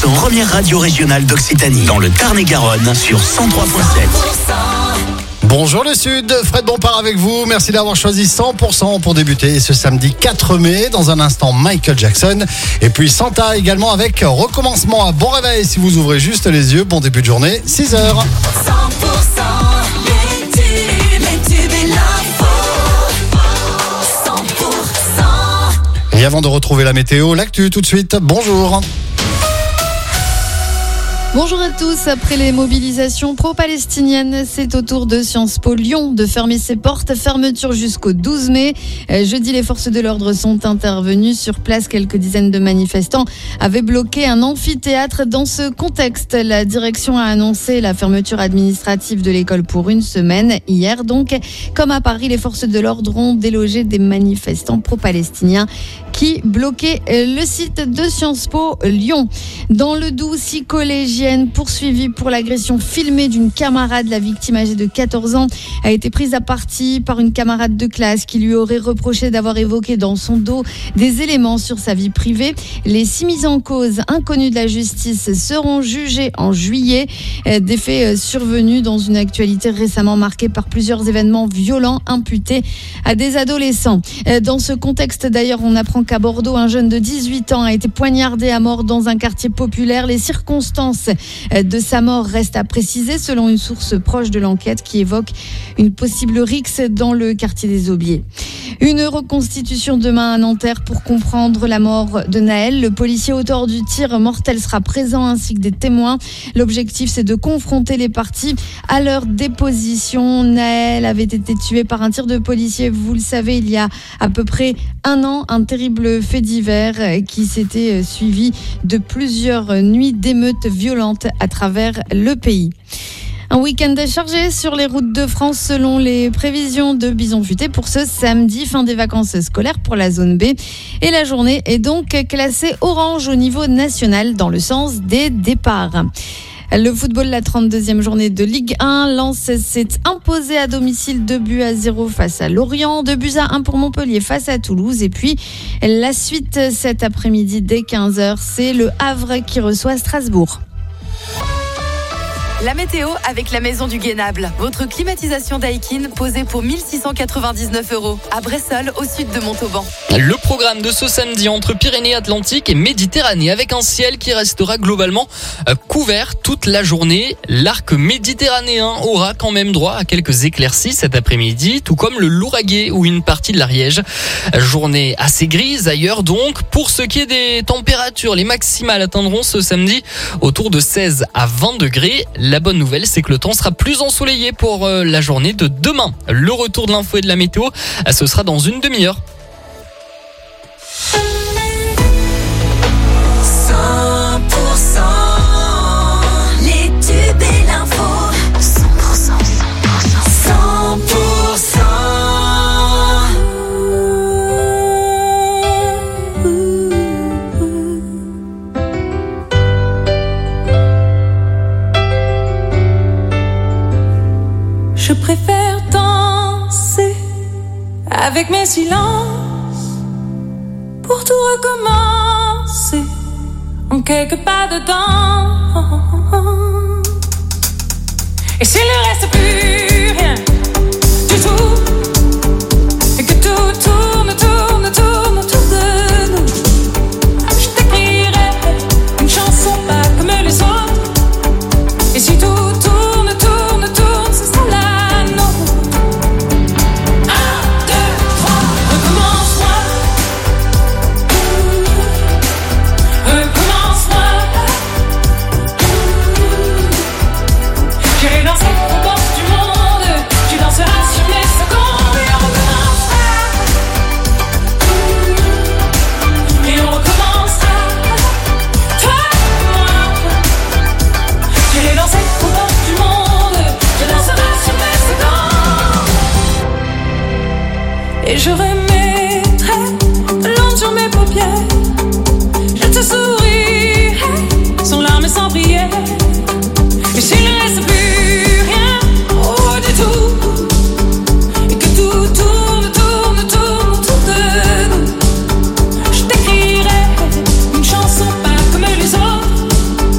première radio régionale d'Occitanie, dans le Tarn-et-Garonne, sur 103.7. Bonjour le Sud, Fred Bompard avec vous. Merci d'avoir choisi 100% pour débuter ce samedi 4 mai. Dans un instant, Michael Jackson. Et puis Santa également avec recommencement à bon réveil si vous ouvrez juste les yeux. Bon début de journée, 6h. 100% les tubes et l'info. 100%. Et avant de retrouver la météo, l'actu tout de suite. Bonjour. Bonjour à tous. Après les mobilisations pro-palestiniennes, c'est au tour de Sciences Po Lyon de fermer ses portes. Fermeture jusqu'au 12 mai. Jeudi, les forces de l'ordre sont intervenues sur place. Quelques dizaines de manifestants avaient bloqué un amphithéâtre. Dans ce contexte, la direction a annoncé la fermeture administrative de l'école pour une semaine. Hier, donc, comme à Paris, les forces de l'ordre ont délogé des manifestants pro-palestiniens qui bloquaient le site de Sciences Po Lyon. Dans le Doubs, 6 collégiennes poursuivies pour l'agression filmée d'une camarade. La victime, âgée de 14 ans, a été prise à partie par une camarade de classe qui lui aurait reproché d'avoir évoqué dans son dos des éléments sur sa vie privée. Les 6 mises en cause inconnues de la justice seront jugées en juillet. Des faits survenus dans une actualité récemment marquée par plusieurs événements violents imputés à des adolescents. Dans ce contexte, d'ailleurs, on apprend qu'à Bordeaux, un jeune de 18 ans a été poignardé à mort dans un quartier populaire. Les circonstances de sa mort restent à préciser selon une source proche de l'enquête qui évoque une possible rixe dans le quartier des Aubiers. Une reconstitution demain à Nanterre pour comprendre la mort de Naël. Le policier auteur du tir mortel sera présent ainsi que des témoins. L'objectif, c'est de confronter les parties à leur déposition. Naël avait été tué par un tir de policier, vous le savez, il y a à peu près un an. Un terrible fait divers qui s'était suivi de plusieurs nuits d'émeutes violentes à travers le pays. Un week-end chargé sur les routes de France selon les prévisions de Bison Futé pour ce samedi, fin des vacances scolaires pour la zone B. Et la journée est donc classée orange au niveau national dans le sens des départs. Le football, la 32e journée de Ligue 1. Lens s'est imposé à domicile 2-0 face à Lorient, 2-1 pour Montpellier face à Toulouse. Et puis, la suite cet après-midi dès 15h, c'est le Havre qui reçoit Strasbourg. La météo avec la Maison du Guénable. Votre climatisation Daikin posée pour 1 699 € à Bressol, au sud de Montauban. Le programme de ce samedi entre Pyrénées-Atlantiques et Méditerranée avec un ciel qui restera globalement couvert toute la journée. L'arc méditerranéen aura quand même droit à quelques éclaircies cet après-midi, tout comme le Lauragais ou une partie de l'Ariège. Journée assez grise ailleurs donc. Pour ce qui est des températures, les maximales atteindront ce samedi autour de 16 à 20 degrés. La bonne nouvelle, c'est que le temps sera plus ensoleillé pour la journée de demain. Le retour de l'info et de la météo, ce sera dans une demi-heure. 100% les tubes et l'info. 100%. Je préfère danser avec mes silences pour tout recommencer en quelques pas dedans. Et s'il ne reste plus rien du tout, et que tout tourne autour de nous, je t'écrirai une chanson pas comme les autres. Et si tout tourne, ce sera la nôtre. 1, 2, 3, recommence-moi. J'irai danser au bord du monde. Tu danseras sur mes secondes. Et on recommencera. Et on recommencera. Toi et moi. J'irai danser au bord du monde. Tu danseras sur mes secondes. Et je remettrai de l'encre sur mes paupières. Je te sourirai sans larmes et sans prière. Et s'il ne reste plus rien, oh du tout, et que tout tourne autour de nous, je t'écrirai une chanson pas comme les autres.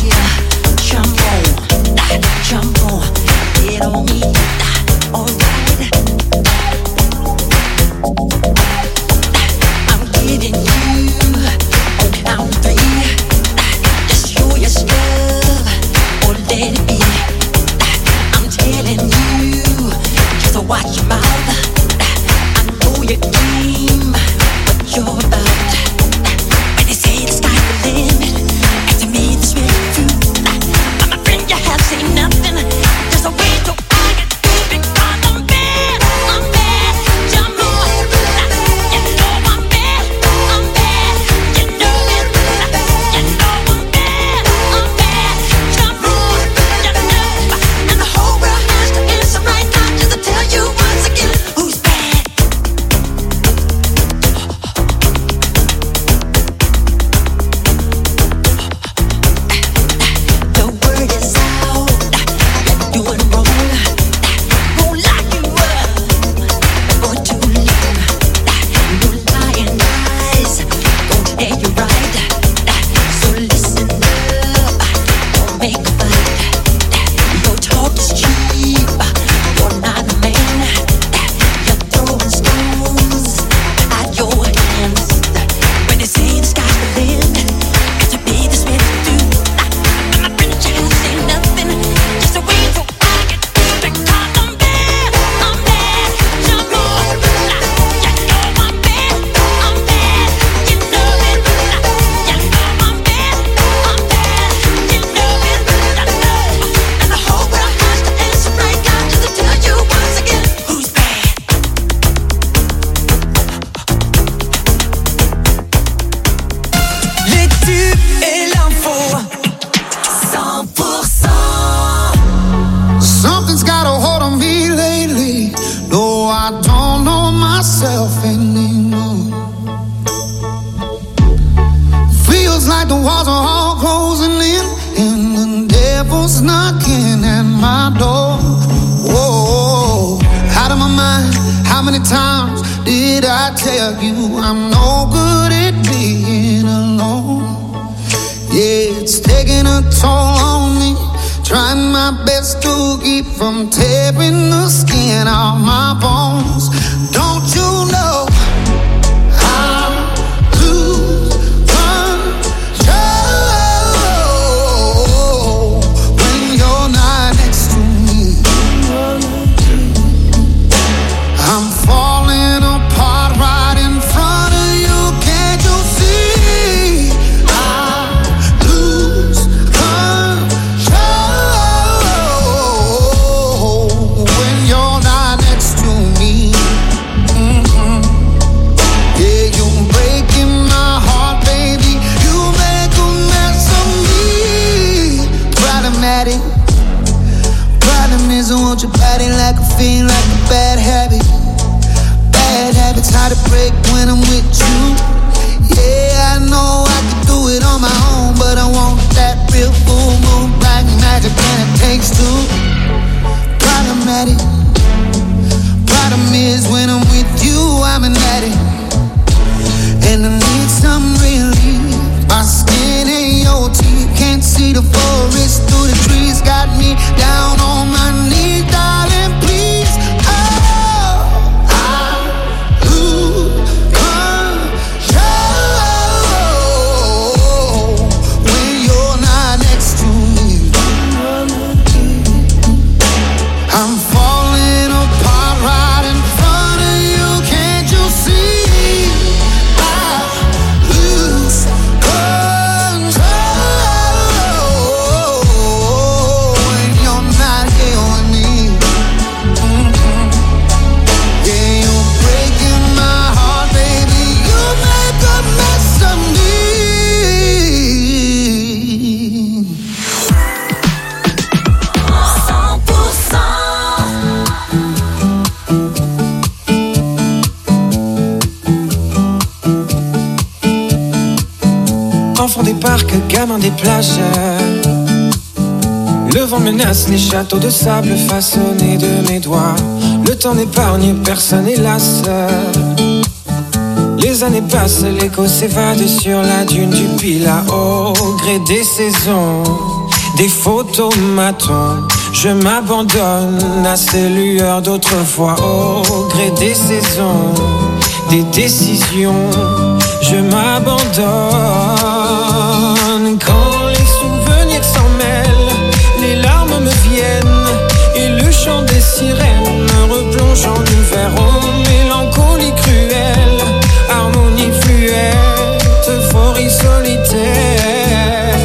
Gamin des plages, le vent menace les châteaux de sable façonnés de mes doigts. Le temps n'épargne personne hélas. Les années passent, l'écho s'évade sur la dune du Pilat au gré des saisons. des photomatons. Je m'abandonne à ces lueurs d'autrefois au gré des saisons, des décisions. Je m'abandonne quand les souvenirs s'en mêlent, les larmes me viennent et le chant des sirènes me replonge en hiver. Oh, mélancolie cruelle, harmonie fluette, euphorie solitaire.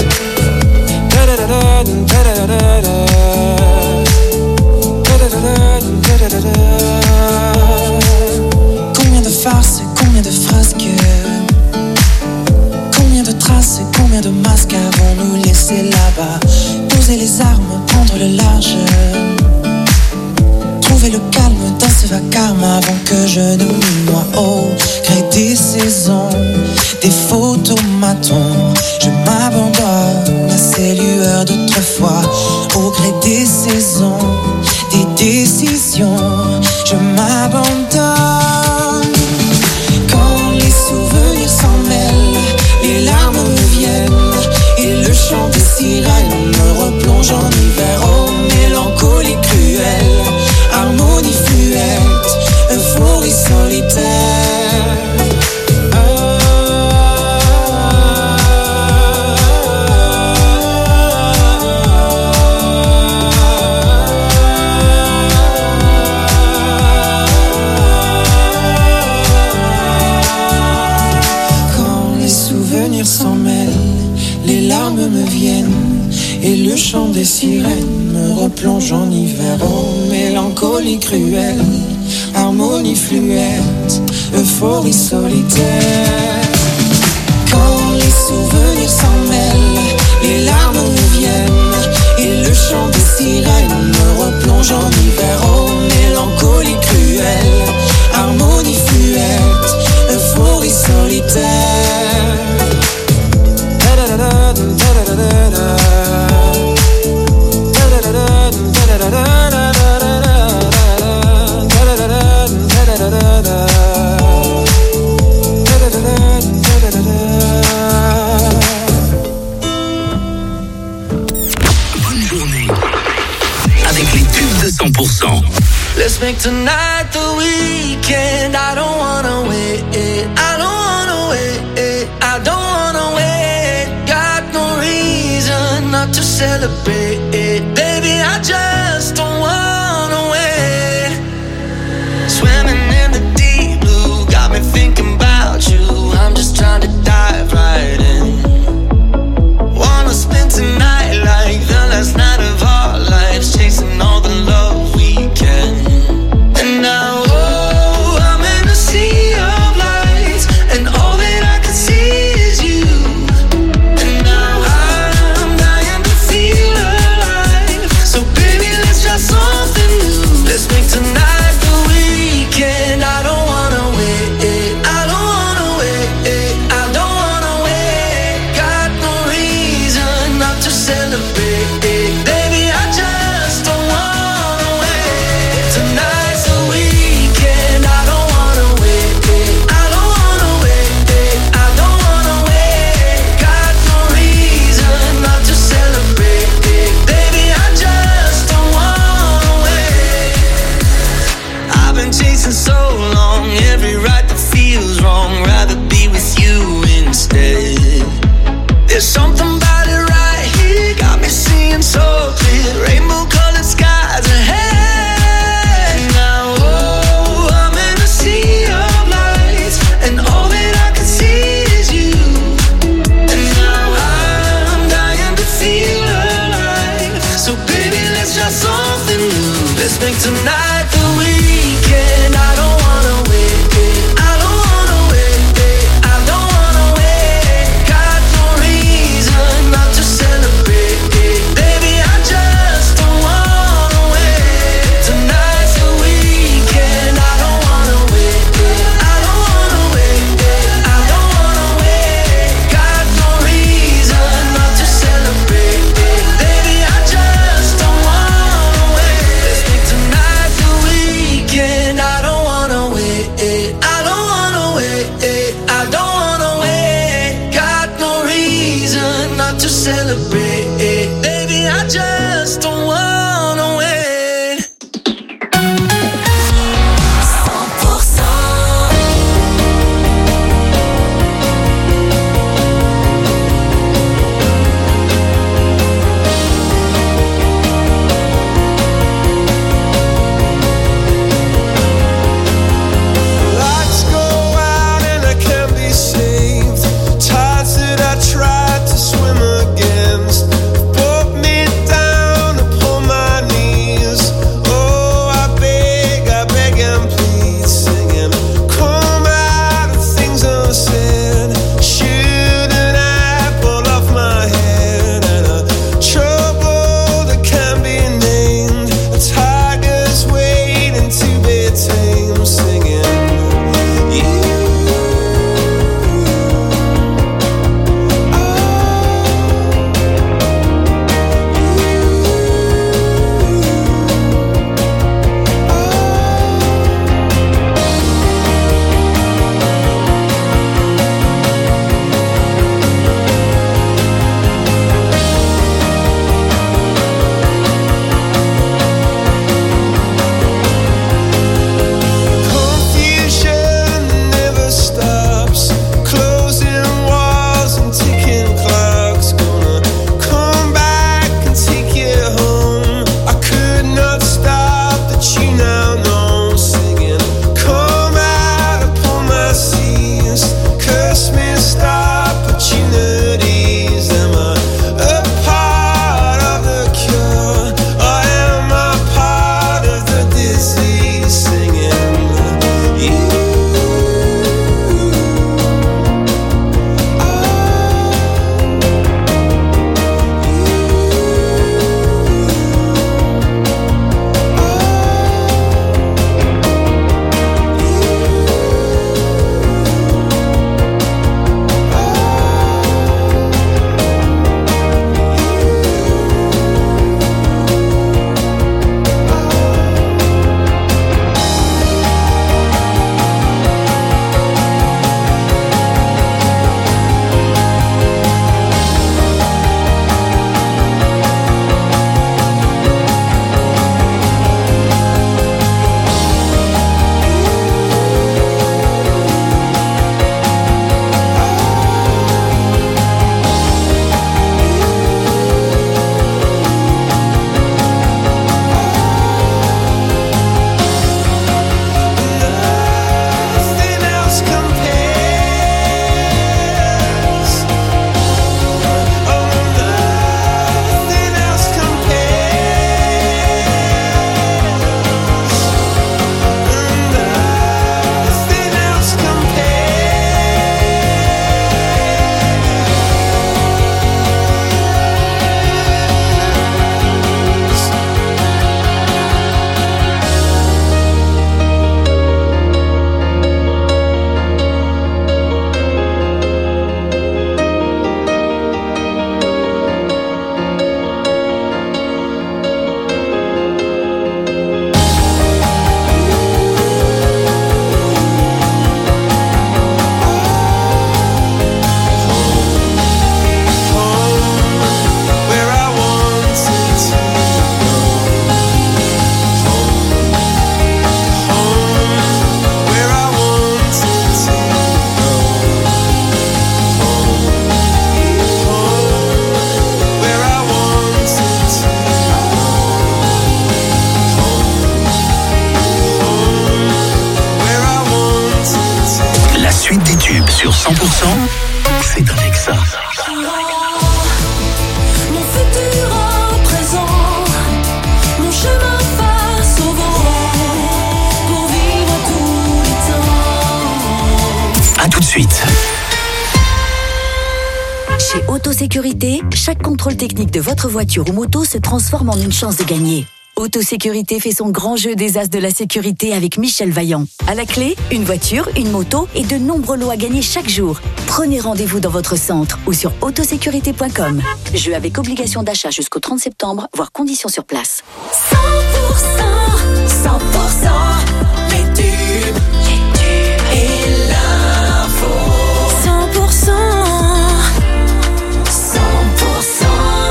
Combien de farces, combien de frasques, combien de traces, combien de masques avons-nous laissé là-bas? Poser les armes, prendre le large, trouver le calme dans ce vacarme avant que je ne me noie. Au gré des saisons, des photomatons, je m'abandonne à ces lueurs d'autrefois. Au gré des saisons, des décisions, je m'abandonne. Quand les souvenirs s'en mêlent, les larmes me viennent et le chant des sirènes me replonge en hiver. Oh, mélancolie cruelle, harmonie fluette, euphorie solitaire. Quand les souvenirs s'en mêlent, les larmes me viennent et le chant des sirènes me replonge en hiver. Oh, mélancolie cruelle, harmonie fluette, euphorie solitaire. Quand les souvenirs s'en mêlent, les larmes me viennent et le chant des sirènes me replonge en hiver. Oh, mélancolie cruelle, harmonie fluette, euphorie solitaire. Bonne journée avec les tubes de 100%. Let's make tonight the weekend. I don't wanna wait. I don't wanna wait. I don't wanna wait. Got no reason not to celebrate. Baby, I just don't wanna wait. Swimming in the deep blue got me thinking about you. I'm just trying to dive right in. Wanna spend tonight like the last night of our lives, chasing all the love we can. And now, oh, I'm in a sea of lights, and all that I can see is you. And now I'm dying to feel alive. So baby, let's try something new. Let's make tonight the weekend. I don't wanna wait. I don't wanna wait. I don't wanna wait. Got no reason not to celebrate. Baby, I just don't wanna wait. Tonight's the weekend. I don't wanna wait. I don't wanna wait. I don't wanna wait. Got no reason not to celebrate. Baby, I just don't wanna wait. I've been chasing so long, every right that feels wrong. Rather be with you instead. There's something about it right here, got me seeing so clear. Rainbow colored skies ahead. Now, oh, I'm in a sea of lights, and all that I can see is you. And now I'm dying to feel alive. So baby, let's try something new. Let's make tonight the weekend. I don't wanna wait. I don't wanna wait. I don't wanna wait. Got no reason not to celebrate. Baby, I just don't wanna wait. Tonight's the weekend. I don't wanna wait. I don't wanna wait. I don't wanna wait. Got no reason not to celebrate. Baby, I just don't wanna wait. Let's make tonight Sur 100%, c'est avec ça. Mon futur en présent, mon chemin face au vent, pour vivre tous les temps. À tout de suite. Chez Autosécurité, chaque contrôle technique de votre voiture ou moto se transforme en une chance de gagner. Autosécurité fait son grand jeu des as de la sécurité avec Michel Vaillant. À la clé, une voiture, une moto et de nombreux lots à gagner chaque jour. Prenez rendez-vous dans votre centre ou sur autosécurité.com. Jeu avec obligation d'achat jusqu'au 30 septembre, voire conditions sur place. 100%, 100%, les tubes et l'info. 100%, 100%.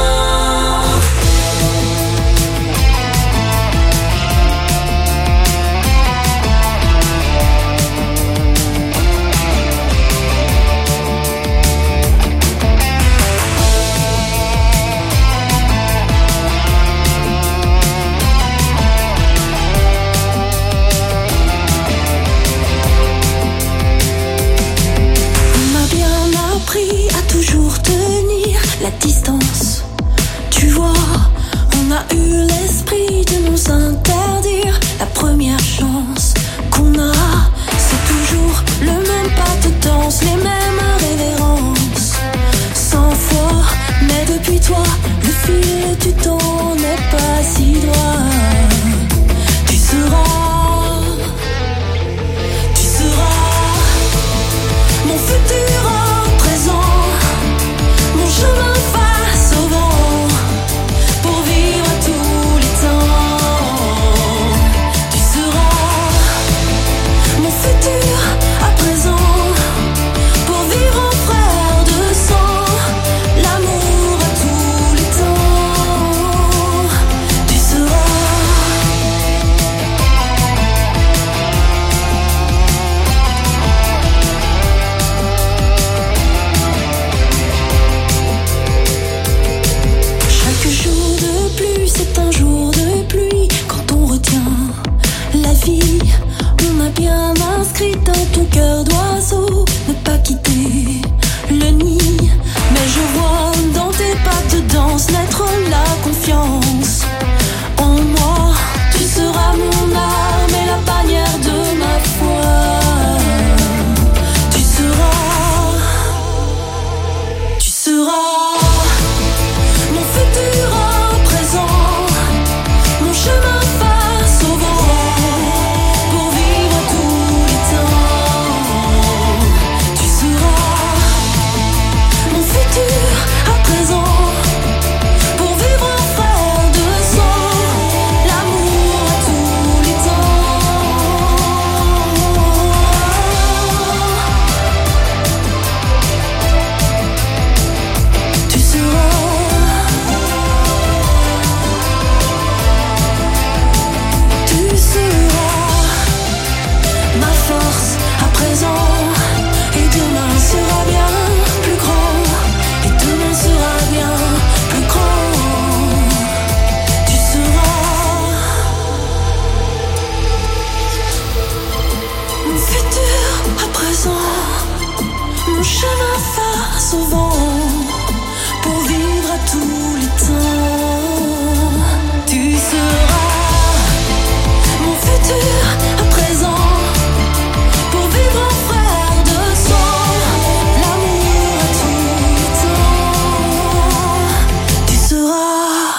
La distance, tu vois, on a eu l'esprit de nous interdire. La première chance qu'on a, c'est toujours le même pas de danse, les mêmes révérences. 100 fois, mais depuis toi, le fil du temps n'est pas si droit. Tu seras mon futur en présent, mon chemin face au vent, pour vivre tous les temps. Tu seras mon futur à présent, pour vivre en frère de sang, l'amour à tous les temps. Tu chaque jour de plus, c'est un jour de pluie. Quand on retient la vie, on a bien inscrit dans ton cœur d'oiseau ne pas quitter le nid. Mais je vois dans tes pas de danse naître la confiance en moi. Tu seras mon arme et la bannière de ma foi. Tu seras mon futur en présent, mon chemin face au vent, pour vivre tous les temps. Tu seras mon futur à présent, pour vivre en frère de sang, l'amour à tous les temps. Tu seras ma force à présent, et demain sera bien plus grand, et demain sera bien plus grand. Tu seras mon futur à présent, mon chemin face au vent, pour vivre à tous les temps. Tu seras mon futur à présent, pour vivre en frère de sang, l'amour à tous les temps. Tu seras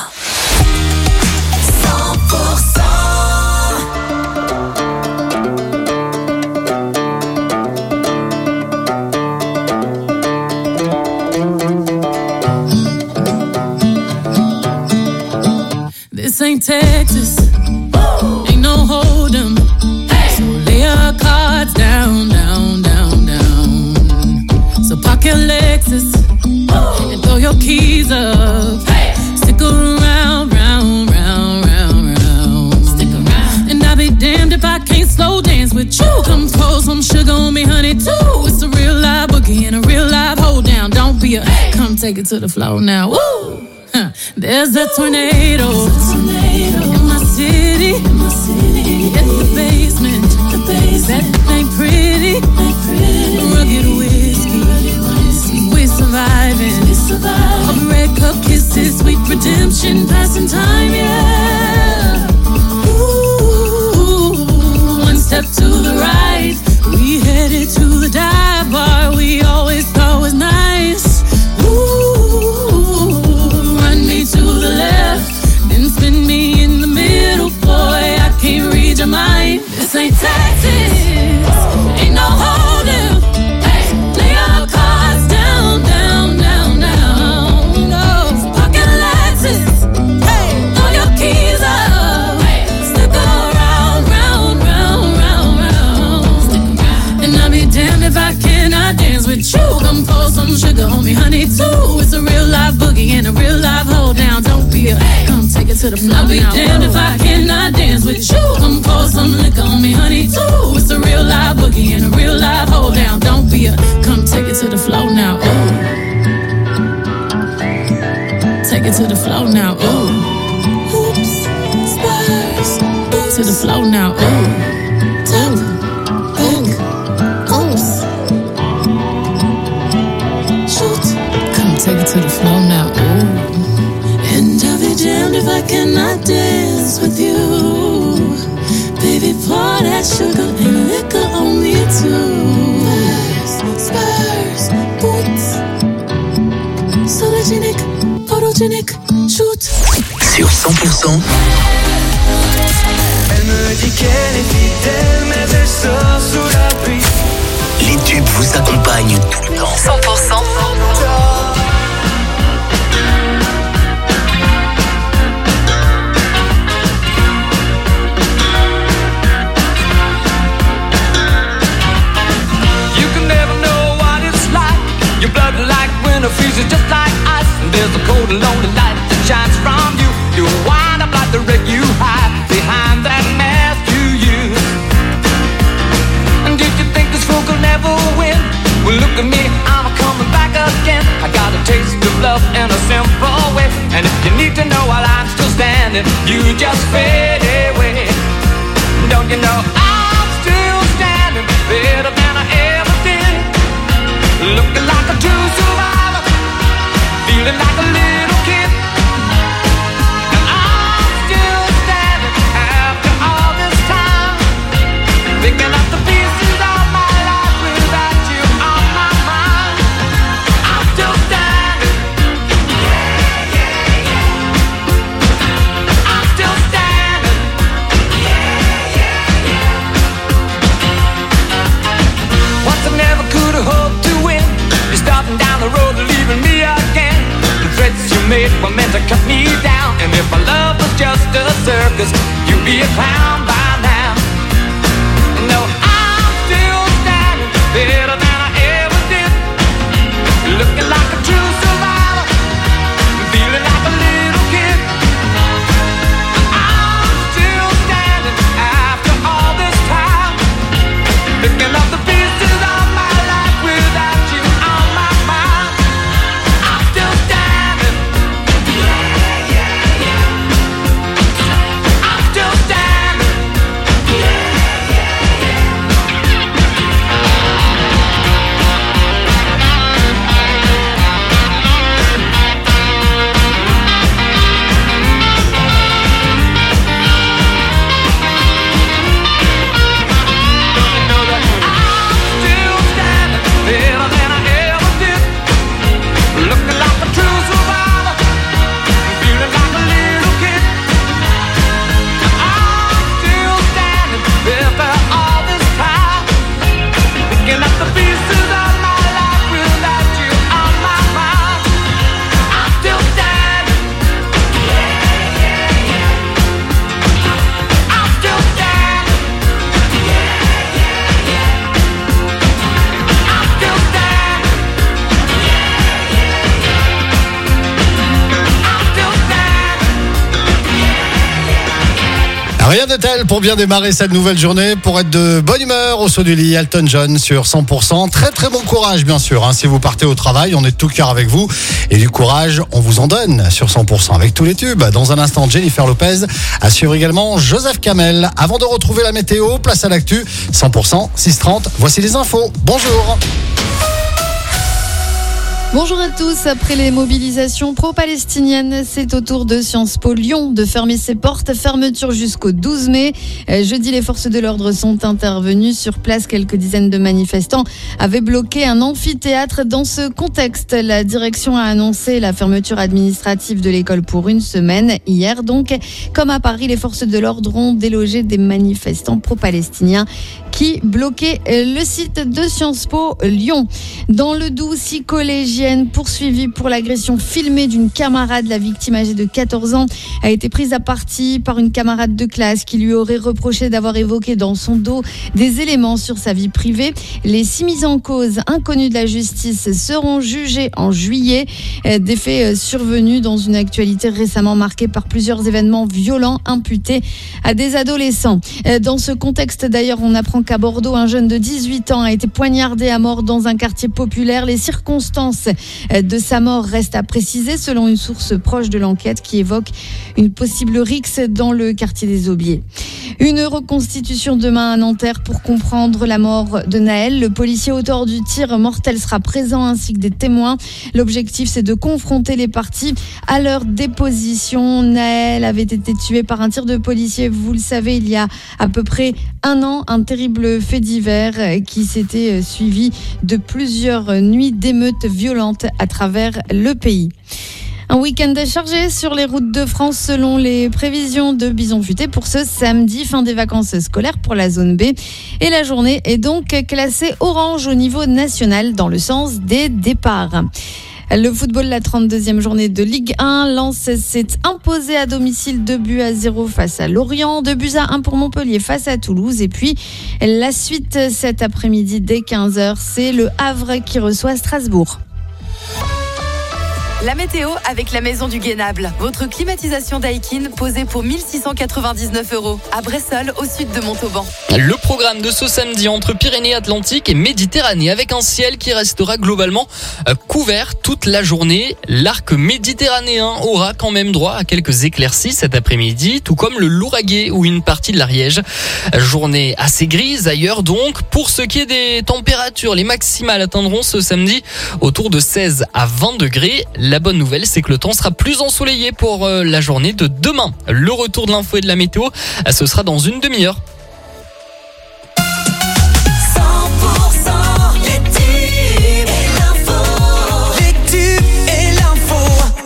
100%. This ain't Texas, ain't no hold'em. So lay your cards down, down, down, down. So park your Lexus and throw your keys up. Stick around, round, round, round, round. Stick around. And I'll be damned if I can't slow dance with you. Come pour some sugar on me, honey, too. It's a real live boogie and a real live hold down. Don't be a come take it to the floor now. Woo! There's a tornado in my city, in the basement. That ain't pretty, rugged with All the red cup kisses, sweet redemption, passing time, yeah. Ooh, one step to the right, we headed to the dive bar we always thought was nice. Ooh, run me to the left, then spin me in the middle, boy, I can't read your mind. This ain't Texas, ain't no hold'em. Hey, lay your cards down, down, down, down. No, pocket Lexus, hey, throw your keys up. Hey, stick around, round, round, round, round. Stick around. And I'll be damned if I cannot dance with you. Come pour some sugar on me, honey, too. It's a real life boogie and a real life hold down. Don't be a come take it to the floor. I'll be damned if I cannot dance with you. Come pour some liquor on me, honey, too. It's a real life boogie and a real life hold down. Don't be a come take it to the floor now. Ooh. Take it to the floor now. Ooh. Oops, spurs. To the floor now. Ooh. Tap, back, oops. Shoot. Come take it to the floor now. Ooh. And I'll be damned if I cannot dance with you. Baby, pour that sugar and liquor on me too. Spurs, boots. Sologenic, photogenic, shoot. Sur 100%. Elle me dit qu'elle est fidèle, mais elle sort sous la pluie. Les tubes vous accompagnent tout le temps. 100%. You can never know what it's like. Your blood like winter freezes just like ice. And there's a cold and lonely light that shines from you. You wind up like the wreck you hide behind that mask you use. And did you think this fool could never win? Well, look at me, I'm coming back again. I got a taste of love in a simple way. And if you need to know while I'm still standing, you just fade away. Don't you know I'm still standing better than I ever did? Looking like a true survivor, feeling like a little kid. And I'm still standing after all this time, picking up the pieces of my life without you on my mind. I'm still standing. Yeah, yeah, yeah. I'm still standing. Yeah, yeah, yeah. Once I never could have hoped to win. You're starting down the road and leaving me again. The threats you made were meant to cut me down. And if my love was just a circus, you'd be a clown by now. No, I'm still standing better than I ever did. Looking like a true survivor, feeling like a little kid. I'm still standing after all this time, picking up the pieces of my life without you on my mind. I'm still standing. Yeah, yeah, yeah. I'm still standing. Yeah, yeah, yeah. Rien de tel pour bien démarrer cette nouvelle journée, pour être de bonne humeur au saut du lit. Elton John sur 100%. Très très bon courage bien sûr. Si vous partez au travail, on est de tout cœur avec vous. Et du courage, on vous en donne sur 100% avec tous les tubes. Dans un instant, Jennifer Lopez assure également Joseph Kamel. Avant de retrouver la météo, place à l'actu. 100%, 6h30. Voici les infos. Bonjour. Bonjour à tous. Après les mobilisations pro-palestiniennes, c'est au tour de Sciences Po Lyon de fermer ses portes. Fermeture jusqu'au 12 mai. Jeudi, les forces de l'ordre sont intervenues sur place. Quelques dizaines de manifestants avaient bloqué un amphithéâtre. Dans ce contexte, la direction a annoncé la fermeture administrative de l'école pour une semaine. Hier, donc, comme à Paris, les forces de l'ordre ont délogé des manifestants pro-palestiniens qui bloquaient le site de Sciences Po Lyon. Dans le Doubs, 6 collégiennes poursuivies pour l'agression filmée d'une camarade. La victime, âgée de 14 ans, a été prise à partie par une camarade de classe qui lui aurait reproché d'avoir évoqué dans son dos des éléments sur sa vie privée. Les 6 mises en cause inconnues de la justice seront jugées en juillet. Des faits survenus dans une actualité récemment marquée par plusieurs événements violents imputés à des adolescents. Dans ce contexte, d'ailleurs, on apprend qu'à Bordeaux, un jeune de 18 ans a été poignardé à mort dans un quartier populaire. Les circonstances de sa mort restent à préciser, selon une source proche de l'enquête qui évoque une possible rixe dans le quartier des Aubiers. Une reconstitution demain à Nanterre pour comprendre la mort de Naël. Le policier auteur du tir mortel sera présent ainsi que des témoins. L'objectif, c'est de confronter les parties à leur déposition. Naël avait été tué par un tir de policier, vous le savez, il y a à peu près un an. Un terrible fait divers qui s'était suivi de plusieurs nuits d'émeutes violentes à travers le pays. Un week-end chargé sur les routes de France selon les prévisions de Bison Futé pour ce samedi, fin des vacances scolaires pour la zone B. Et la journée est donc classée orange au niveau national dans le sens des départs. Le football, la 32e journée de Ligue 1. Lens s'est imposé à domicile 2-0 face à Lorient, 2-1 pour Montpellier face à Toulouse. Et puis, la suite cet après-midi dès 15h, c'est le Havre qui reçoit Strasbourg. La météo avec la Maison du Guénable. Votre climatisation Daikin posée pour 1 699 € à Bressol, au sud de Montauban. Le programme de ce samedi entre Pyrénées-Atlantiques et Méditerranée avec un ciel qui restera globalement couvert toute la journée. L'arc méditerranéen aura quand même droit à quelques éclaircies cet après-midi, tout comme le Lauragais ou une partie de l'Ariège. Journée assez grise ailleurs donc. Pour ce qui est des températures, les maximales atteindront ce samedi autour de 16 à 20 degrés. La bonne nouvelle, c'est que le temps sera plus ensoleillé pour la journée de demain. Le retour de l'info et de la météo, ce sera dans une demi-heure. 100% les tubes et l'info. Les tubes et l'info.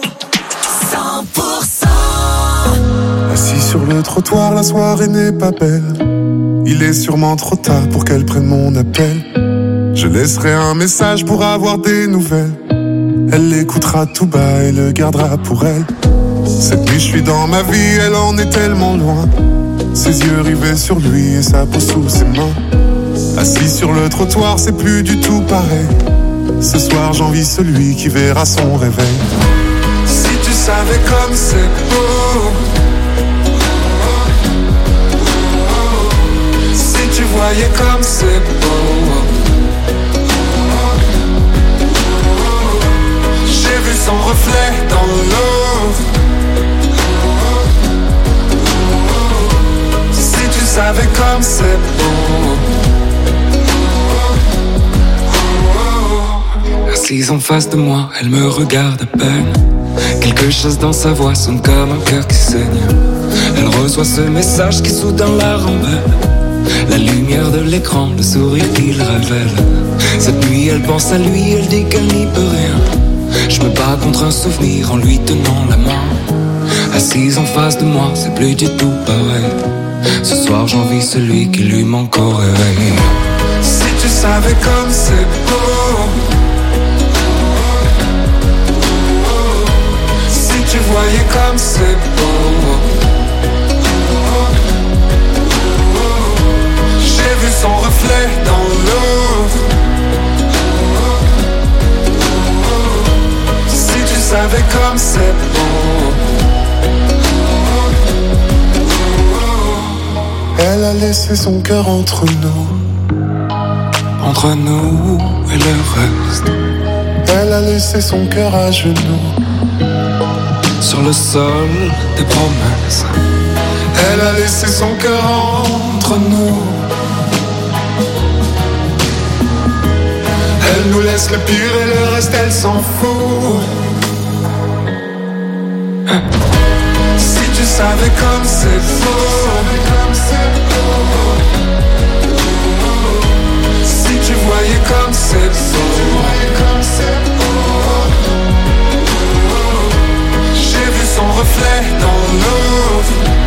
100%. Assis sur le trottoir, la soirée n'est pas belle. Il est sûrement trop tard pour qu'elle prenne mon appel. Je laisserai un message pour avoir des nouvelles. Elle l'écoutera tout bas et le gardera pour elle. Cette nuit je suis dans ma vie, elle en est tellement loin. Ses yeux rivés sur lui et sa peau sous ses mains. Assis sur le trottoir, c'est plus du tout pareil. Ce soir j'envie celui qui verra son réveil. Si tu savais comme c'est beau. Si tu voyais comme c'est beau. J'ai vu son reflet dans l'eau. Si tu savais comme c'est beau. Assise en face de moi, elle me regarde à peine. Quelque chose dans sa voix sonne comme un cœur qui saigne. Elle reçoit ce message qui soudain la rend belle. La lumière de l'écran, le sourire qu'il révèle. Cette nuit elle pense à lui, elle dit qu'elle n'y peut rien. Je me bats contre un souvenir en lui tenant la main. Assise en face de moi, c'est plus du tout pareil. Ce soir j'envie celui qui lui manque au réveil. Si tu savais comme c'est beau. Si tu voyais comme c'est beau. J'ai vu son reflet dans l'eau. Si tu savais comme c'est beau. Elle a laissé son cœur entre nous. Entre nous et le reste. Elle a laissé son cœur à genoux. Sur le sol des promesses. Elle a laissé son cœur entre nous. Elle nous laisse le pire et le reste elle s'en fout. Si tu savais comme c'est beau, si tu voyais comme c'est beau, j'ai vu son reflet dans l'eau.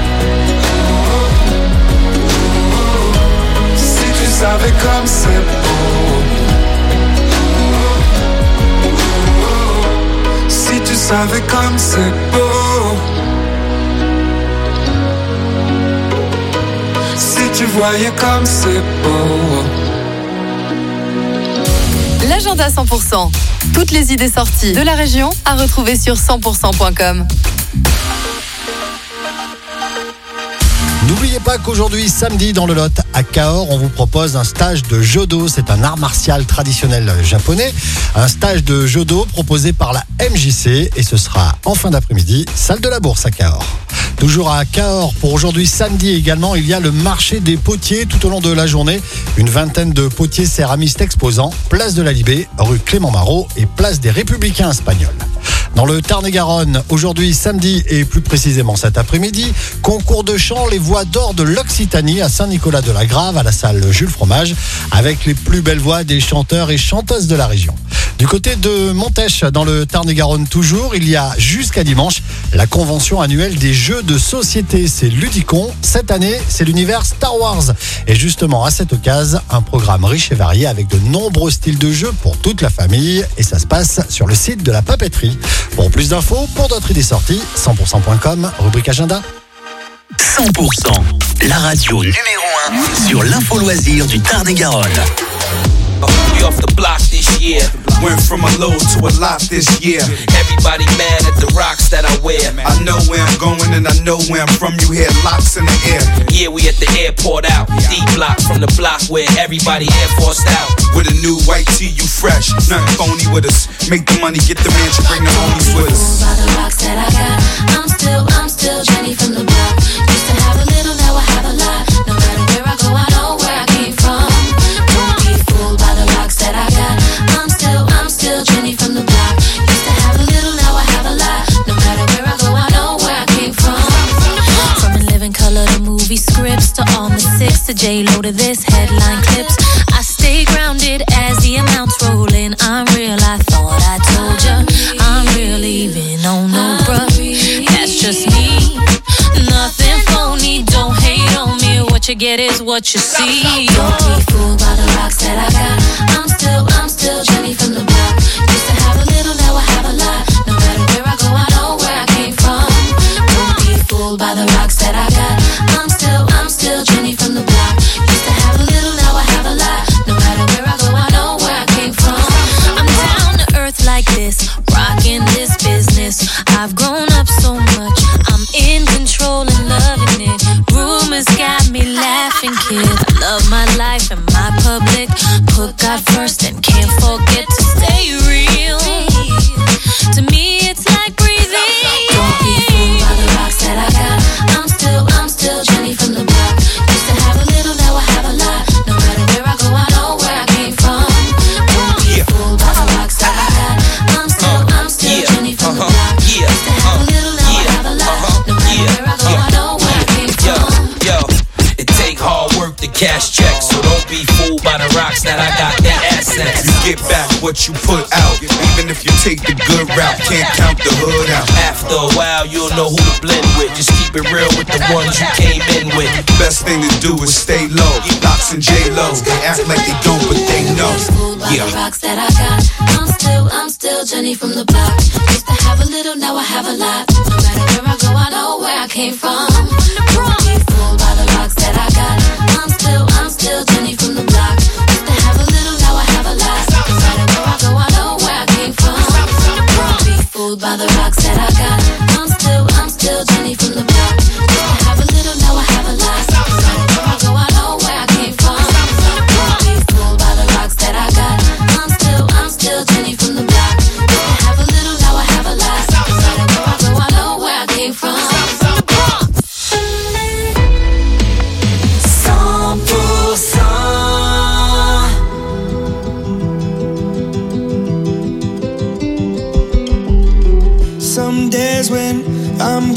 Si tu savais comme c'est beau, si tu savais comme c'est beau, si tu voyais comme c'est beau. L'agenda 100%. Toutes les idées sorties de la région à retrouver sur 100%.com. N'oubliez pas qu'aujourd'hui, samedi, dans le Lot, à Cahors, on vous propose un stage de Jodo. C'est un art martial traditionnel japonais. Un stage de Jodo proposé par la MJC et ce sera en fin d'après-midi, salle de la Bourse à Cahors. Toujours à Cahors, pour aujourd'hui samedi également, il y a le marché des potiers tout au long de la journée. Une vingtaine de potiers céramistes exposants, place de la Libé, rue Clément Marot et place des Républicains espagnols. Dans le Tarn-et-Garonne, aujourd'hui samedi et plus précisément cet après-midi, concours de chant Les Voix d'Or de l'Occitanie à Saint-Nicolas-de-la-Grave à la salle Jules Fromage avec les plus belles voix des chanteurs et chanteuses de la région. Du côté de Montèche, dans le Tarn-et-Garonne toujours, il y a jusqu'à dimanche la convention annuelle des jeux de société. C'est Ludicon. Cette année, c'est l'univers Star Wars. Et justement, à cette occasion, un programme riche et varié avec de nombreux styles de jeux pour toute la famille. Et ça se passe sur le site de la papeterie. Pour plus d'infos, pour d'autres idées sorties, 100%.com, rubrique agenda. 100%, la radio numéro 1 sur l'info loisir du Tarn-et-Garonne. We off the block this year. Went from a low to a lot this year. Everybody mad at the rocks that I wear. I know where I'm going and I know where I'm from. You hear locks in the air. Yeah, we at the airport out. D-block from the block where everybody Air Forced out. With a new white tee, you fresh. Nothing phony with us. Make the money, get the mansion, bring the homies with us. By the rocks that I got, I'm still Jenny from the block. Used to have a little, now I have a lot. No matter where I go, I know where I came from. Don't be fooled by the rocks that I got. I'm still Jenny from the block. Used to have a little, now I have a lot. No matter where I go, I know where I came from. From In Living Color to movie scripts to all the six to J-Lo to this headline clips. I stay grounded as the amounts roll in. I'm real, I thought I told ya. I'm real, even on no bruh. That's just me. Nothing phony, don't hate on me. What you get is what you see. Don't be fooled by the rocks that I got. I'm still Jenny from the block. Used to have a little, now I have a lot. No matter where I go, I know where I came from. Don't be fooled by the rocks that I got. I'm still Jenny from the block. Used to have a little, now I have a lot. No matter where I go, I know where I came from. I'm down to earth like this, rocking this business. I've grown up so much, I'm in control and loving it. Rumors got me laughing, kid. I love my life and my public. Put God first and can't forget to stay real. To me, it's like breathing. Don't be fooled by the rocks that I got. I'm still Jenny from the block. Used to have a little, now I have a lot. No matter where I go, I know where I came from. Don't be fooled by the rocks that I got. I'm still Jenny from the block. Used to have a little, now I have a lot. No matter where I go, I know where I came from. Yo, it take hard work to cash checks, so don't be fooled by the rocks that I got. That assets. You get back what you put out. Even if you take the good route, can't count the hood out. After a while, you'll know who to blend with. Just keep it real with the ones you came in with. Best thing to do is stay low. Locks and J-Lo, they act like they don't, but they know. Yeah. The rocks that I got. I'm still Jenny from the block. Used to have a little, now I have a lot. No matter where I go, I know where I came from. Don't be fooled by the rocks that I got. I'm still Jenny from the block. Used to have a little, now I have a lot. No matter where I go, I know where I came from. Don't be fooled by the rocks that I got. I'm still Jenny from the block. Used to have a little, now I have a lot. No matter where I go, I know where I came from. Don't be fooled by the rocks that I got. I'm still Jenny from the block. Used to have a little, now I have a lot. No matter where I go, I know where I came from.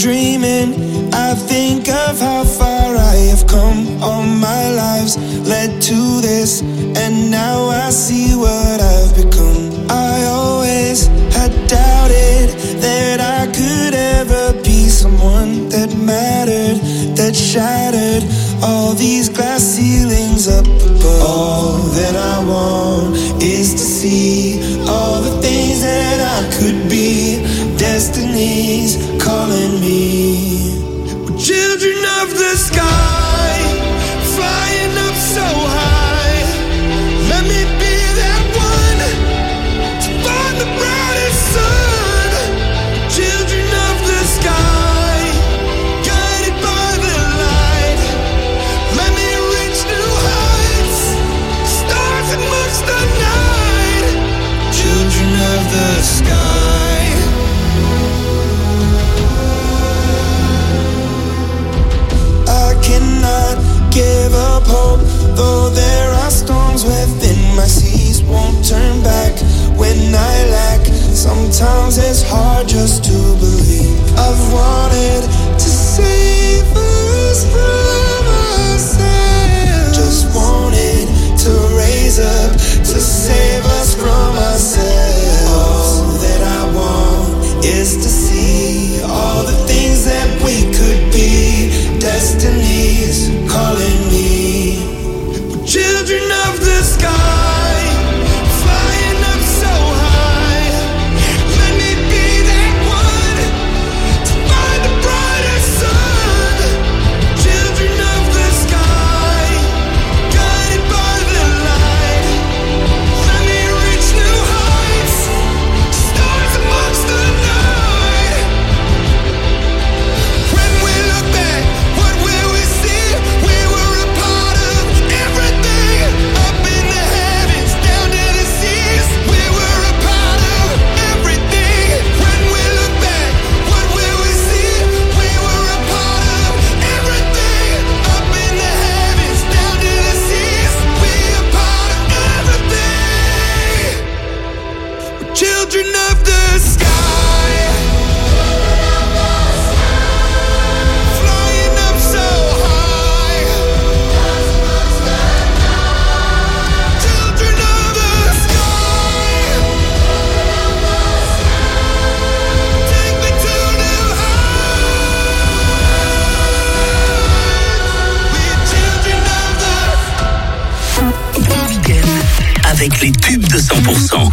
dreaming, I think of how far I have come. All my lives led to this, and now I see what I've become. I always had doubted that I could ever be someone that mattered, that shattered all these glass ceilings up above. All that I want is to see all the things that I could be. Destiny's calling me. We're children of the sky, flying up so high. Let me be that one to find the brightest sun. Children of the sky, guided by the light. Let me reach new heights, stars amongst the night. Children of the sky. Cannot give up hope, though there are storms within my seas. Won't turn back when I lack. Sometimes it's hard just to believe. I've wanted to save us from ourselves. Just wanted to raise up to save us from ourselves. All that I want is to see all the things that we could be. Destiny's calling me. We're children of the sky, flying up so high. Let me be that one to find the brightest sun. Children of the sky, guided by the light. Let me reach new heights, stars amongst the night. When we look back, what will we see? We were a part of everything, up in the heavens, down to the seas. We were a part of everything. When we look back, what will we see? We were a part of everything, up in the heavens, down to the seas. We a part of everything. We're children of the sky, flying up so high. Children of the sky, take me to new heights. We're children of the. Bon week-end avec les tubes de 100%.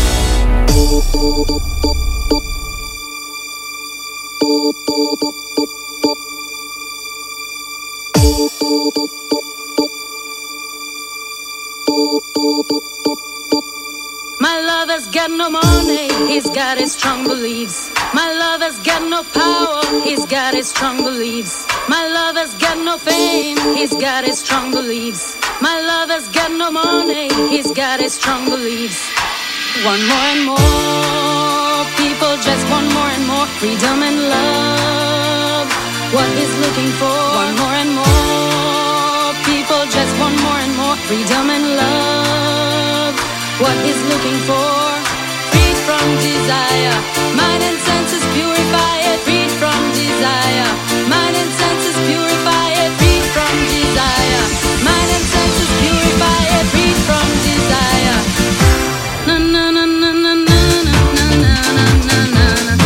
My lover's got no money, he's got his strong beliefs. My lover's got no power, he's got his strong beliefs. My lover's got no fame, he's got his strong beliefs. My lover's got no money, he's got his strong beliefs. One more and more, people just want more and more freedom and love. What he's looking for, one more and more, people just want more and more freedom and love. What he's looking for, freed from desire, mind and senses purify it, freed from desire, mind and senses purify it, freed from desire, mind and senses purify it, freed from desire. Na na na na na na na na na na na.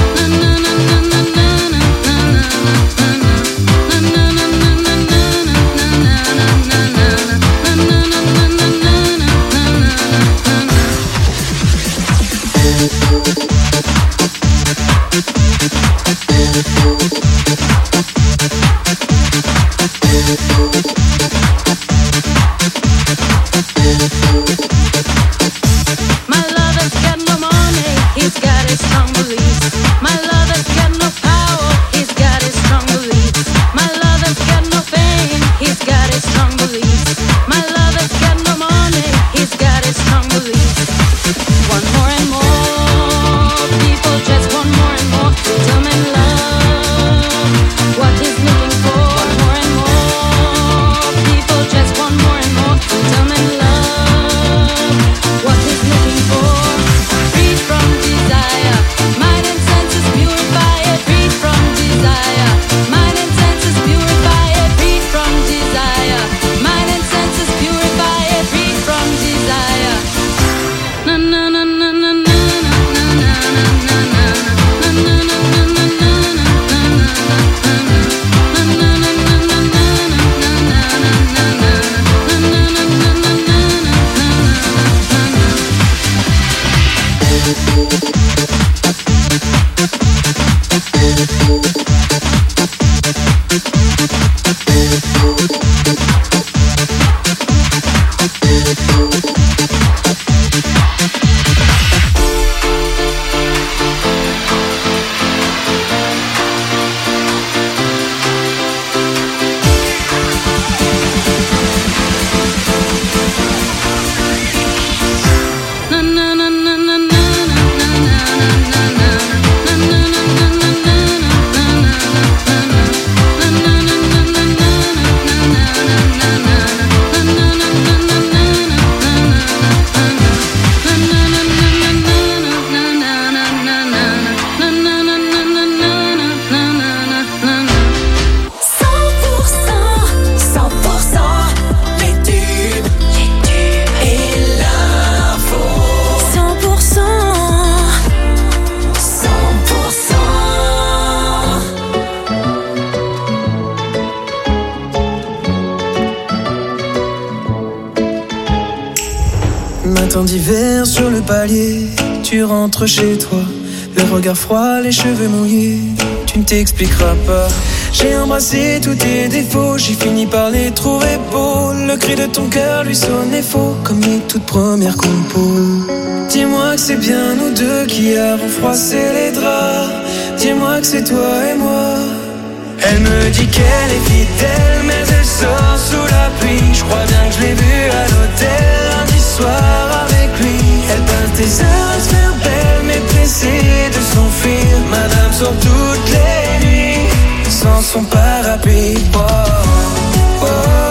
Matin d'hiver sur le palier, tu rentres chez toi, le regard froid, les cheveux mouillés, tu ne t'expliqueras pas. J'ai embrassé tous tes défauts, j'ai fini par les trouver beaux. Le cri de ton cœur lui sonnait faux, comme les toutes premières compos. Dis-moi que c'est bien nous deux qui avons froissé les draps. Dis-moi que c'est toi et moi. Elle me dit qu'elle est fidèle, mais elle sort sous la pluie. Je crois bien que je l'ai vue à l'hôtel lundi soir avec lui. Elle passe des heures à se faire belle, mais pressée de s'enfuir. Madame sort toutes les nuits sans son parapluie. Oh, oh, oh,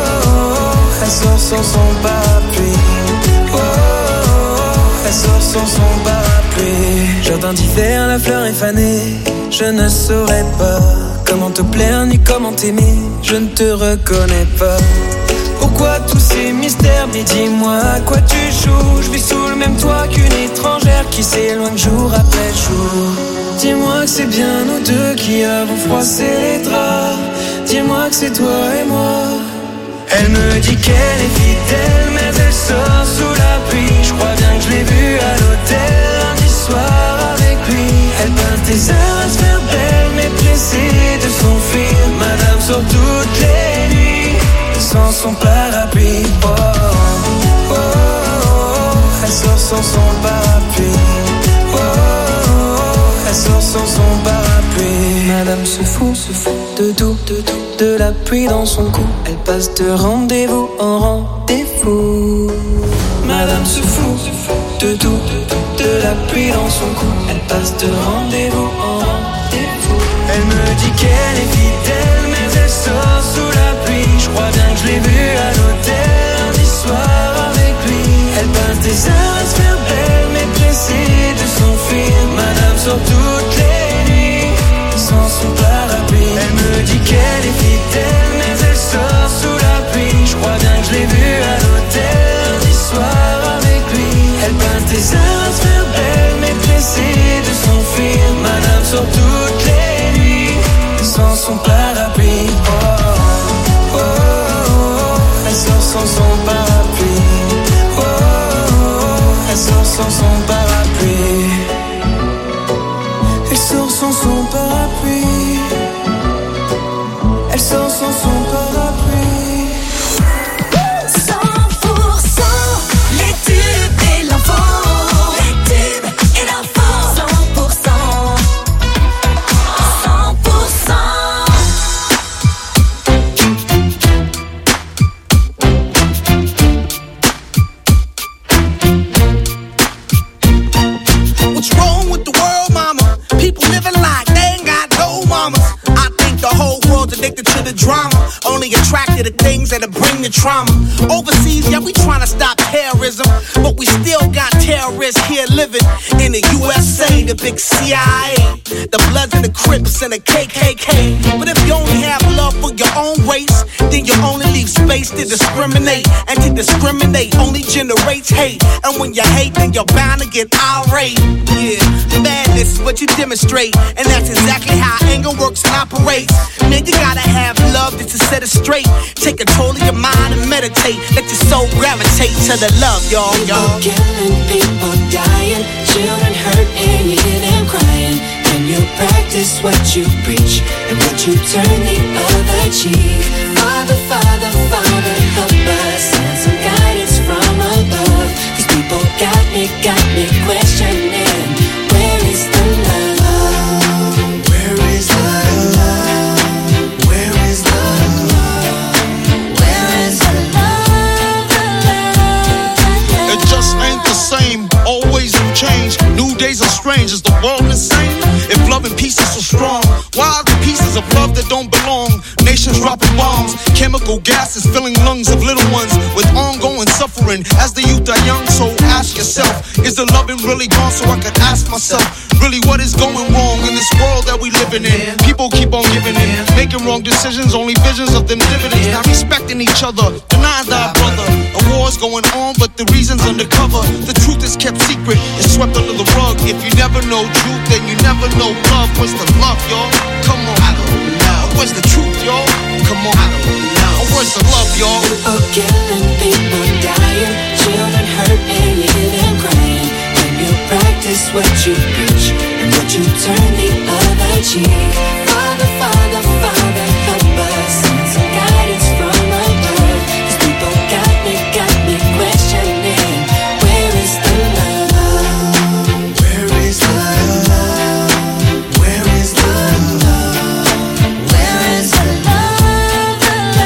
oh. Elle sort sans son parapluie. Oh, oh, oh. Elle sort sans son parapluie. Jardin d'hiver, la fleur est fanée. Je ne saurais pas comment te plaire ni comment t'aimer. Je ne te reconnais pas. Pourquoi tous ces mystères? Mais dis-moi à quoi tu joues. Je vis sous le même toit qu'une étrangère qui s'éloigne jour après jour. Dis-moi que c'est bien nous deux qui avons froissé les draps. Dis-moi que c'est toi et moi. Elle me dit qu'elle est fidèle, mais elle sort sous la pluie. Je crois bien que je l'ai vue à l'hôtel lundi soir avec lui. Elle passe des heures à se faire belle, mais pressée de s'enfuir. Madame sort toutes les nuits sans son parapluie. Oh, oh, oh, oh. Elle sort sans son parapluie. Oh, oh, oh. Elle sort sans son parapluie. Madame se fout de tout, de la pluie dans son cou. Elle passe de rendez-vous en rendez-vous. Madame se fout de tout, de la pluie dans son cou. Elle passe de rendez-vous en rendez-vous. Elle me dit qu'elle est fidèle, mais elle sort sous la pluie. Je crois bien que je l'ai vue à l'hôtel lundi soir avec lui. Elle passe des heures à se faire belle, mais pressée de s'enfuir. Madame sort toutes les nuits sans son parapluie. Elle me dit qu'elle est fidèle, mais elle sort sous la pluie. Je crois bien que je l'ai vue à l'hôtel lundi soir avec lui. Elle passe des heures à se faire belle, mais pressée de s'enfuir. Madame sort toutes les nuits sans son parapluie. Oh, oh, oh, oh. Elle sort sans son parapluie. Oh, oh, oh. Elle sort sans son parapluie. Elle sort sans son parapluie. Elle sort sans son parapluie. 100% les tubes et l'info. Les tubes et l'info. 100%. 100%. What's wrong with the world, mama? People living like they ain't got no mamas. I think the whole world's addicted to the drama, only attracted to things that'll bring the trauma. Overseas, yeah, we trying to stop terrorism, but we still got terrorists here living in the USA, the big CIA, the Bloods and the Crips and the KKK. But if you only have love for your own race, then you only leave space to discriminate, and to discriminate only generates hate. And when you hate, then you're bound to get irate. Yeah, madness is what you demonstrate, and that's exactly how anger works and operates. Man, you gotta have love just to set it straight. Take control of your mind and meditate. Let your soul gravitate to the love, y'all. People killing, people dying, children hurt and you hear them crying. Can you practice what you preach and would you turn the other change? Is the world insane? If love and peace is so strong, why are the pieces of love that don't belong? Nations dropping bombs, chemical gases filling lungs of little ones with ongoing suffering as the youth are young. So ask yourself, is the loving really gone? So I could ask myself, really what is going wrong in this world that we living in? People keep on giving in, making wrong decisions, only visions of them dividends. Not respecting each other, denying thy brother. A war's going on, but the reason's undercover. The truth is kept secret, it's swept under the rug. If you never know truth, then you never know love. Where's the love, y'all? Come on, I don't know. Where's the truth, y'all? Come on, I don't know. Where's the love, y'all? People killing, people dying, children hurt and you hear them crying. When you practice what you preach and what you turn the other cheek. Father, Father, Father, help us. Send some guidance from above. These people got me questioning. Where is the love? Where is the love? Where is the love? Where is the love?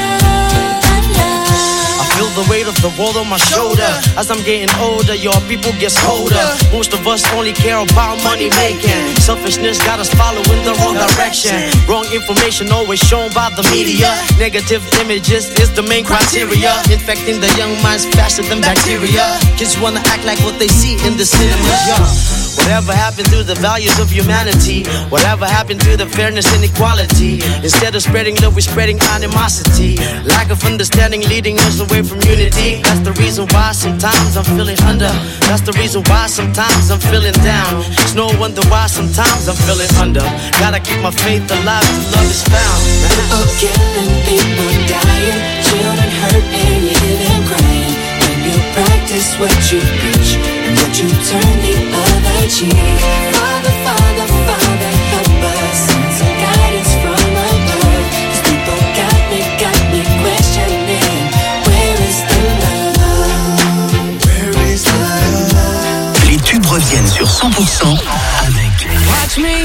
I feel the weight of the world on my shoulder. As I'm getting older, your people get colder. Most of us only care about money making. Selfishness got us following the wrong direction. Wrong information always shown by the media. Negative images is the main criteria. Infecting the young minds faster than bacteria. Kids wanna act like what they see in the cinemas. Yeah. Whatever happened to the values of humanity? Whatever happened to the fairness and equality? Instead of spreading love, we're spreading animosity. Lack of understanding leading us away from unity. That's the reason why sometimes I'm feeling under. That's the reason why sometimes I'm feeling down. It's no wonder why sometimes I'm feeling under. Gotta keep my faith alive till love is found. People killing, people dying, children hurt and you hear them crying. When you practice what you preach and what you turn the other cheek. Father, Father, Father, help us. Send some guidance from above. These people got me questioning. Where is the love? Where is the love? Les tubes reviennent sur 100% avec Watch me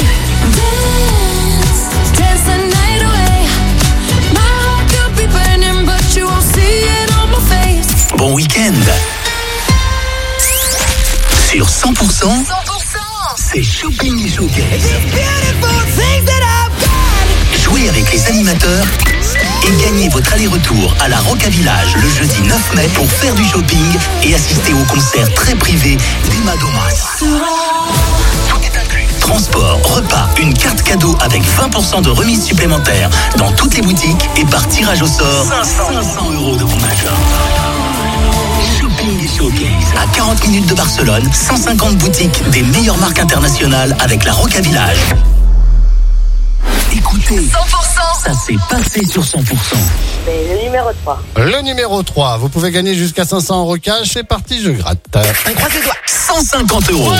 dance the night away. My heart could be burning, but you won't see it on my face. Bon week-end. Sur 100%, c'est Shopping et Showcase. Jouez avec les animateurs et gagnez votre aller-retour à la Roca Village le jeudi 9 mai pour faire du shopping et assister au concert très privé d'Emma Domas. Tout est inclus. Transport, repas, une carte cadeau avec 20% de remise supplémentaire dans toutes les boutiques et par tirage au sort 500 € de bon achat. Shopping et Showcase à 40 minutes de Barcelone, 150 boutiques des meilleures marques internationales avec la Roca Village. Écoutez, 100%, ça s'est passé sur 100%. Le numéro 3. Le numéro 3, vous pouvez gagner jusqu'à 500 € cash. C'est parti, je gratte. On croise les doigts. 150 €. Wow.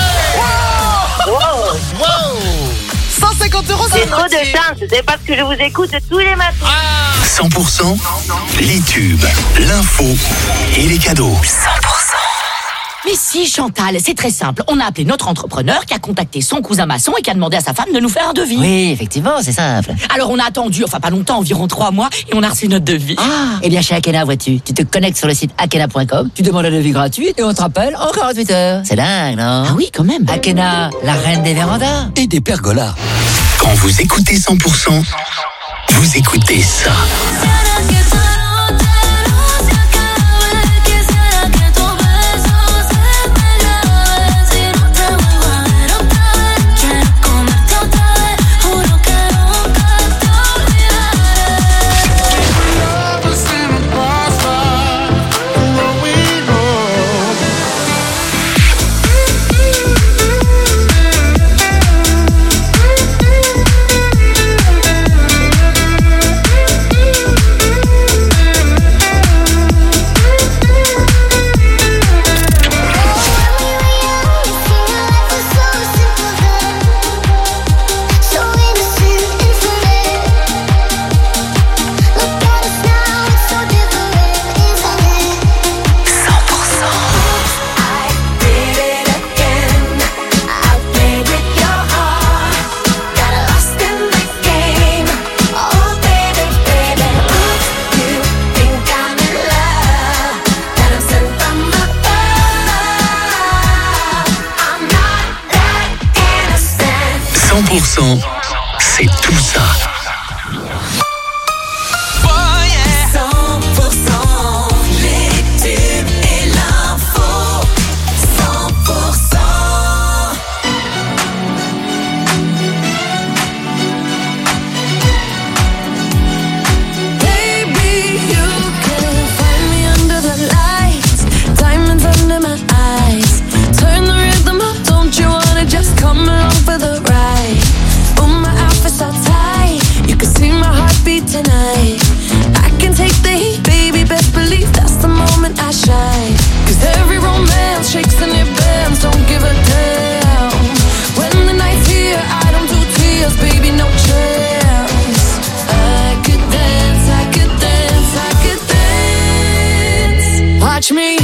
150 €, c'est trop de chance. C'est parce que je vous écoute tous les matins. 100%, les tubes, l'info et les cadeaux. 100%. Mais si, Chantal, c'est très simple. On a appelé notre entrepreneur qui a contacté son cousin maçon et qui a demandé à sa femme de nous faire un devis. Oui, effectivement, c'est simple. Alors on a attendu, enfin pas longtemps, environ 3 mois, et on a reçu notre devis. Ah, eh bien chez Akena, vois-tu, tu te connectes sur le site akena.com, tu demandes un devis gratuit et on te rappelle en 48 heures. C'est dingue, non? Ah oui, quand même. Akena, la reine des vérandas. Et des pergolas. Quand vous écoutez 100%, vous écoutez ça. 100%, c'est tout ça. 100%, les tubes et l'info. 100%. Baby, you can find me under the lights, diamonds under my eyes. Turn the rhythm up, don't you wanna just come along for the ride? Oh, my outfit's so tight, you can see my heartbeat tonight. I can take the heat, baby, best believe that's the moment I shine. 'Cause every romance shakes and it bends, don't give a damn. When the night's here, I don't do tears, baby, no chance. I could dance, I could dance, I could dance. Watch me